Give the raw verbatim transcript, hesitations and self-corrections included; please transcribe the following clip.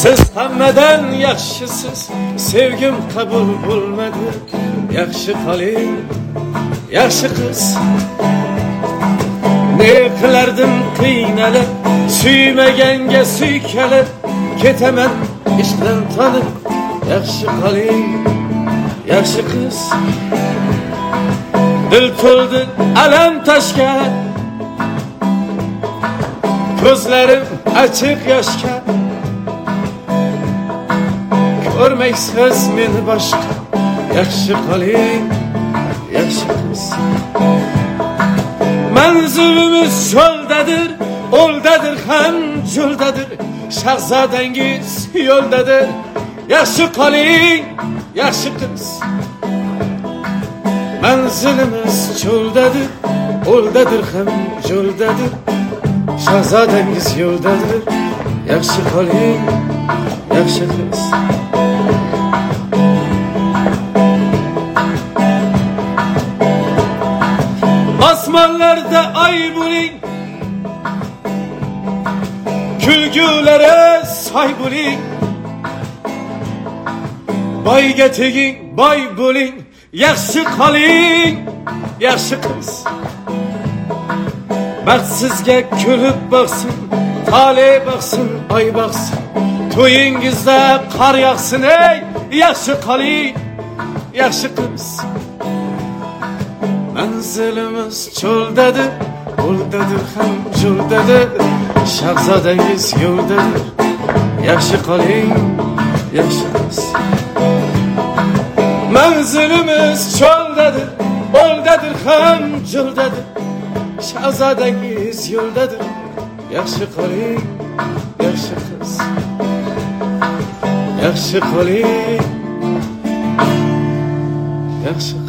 Siz hammadan yaxshisiz, sevgim qabul bo'lmadi. Yaxshi qoling, yaxshi qiz. Ne qilardim qiynalib, suymaganga suykalib, ketaman ishdan tanib. Yaxshi qoling, yaxshi qiz. Dil to'ldi alam toshga, ko'zlarim açık yoshga. Ko'rmaysiz meni boshqa. Yaxshi qoling, yaxshi qiz. Manzilimiz yo'ldadir, o'ldadir ham yo'ldadir. Shahzodangiz yo'ldadir. Yaxshi qoling, yaxshi qiz. Manzilimiz yo'ldadir, o'ldadir ham yo'ldadir. Shahzodangiz yo'ldadir. Yaxshi qoling, yaxshi qiz. Osmonlarda ay bo'ling, kulgulari soy bo'ling. Boyga teging, boy bo'ling. Yaxshi qoling, yaxshi qiz. Baxtsizga kulib boqsin, tole boqsin, oy boqsin. To'yingizda qor yog'sin, ey yaxshi qoling, yaxshi qiz. Manzilimiz cho'ldadir, o'ldadir ham yo'ldadir. Shahzodangiz yo'ldadir. Yaxshi qoling, yaxshi qiz. Manzilimiz cho'ldadir, o'ldadir ham yo'ldadir. Shahzodangiz yo'ldadir. Yaxshi qoling, yaxshi qiz. Yaxshi qoling, yaxshi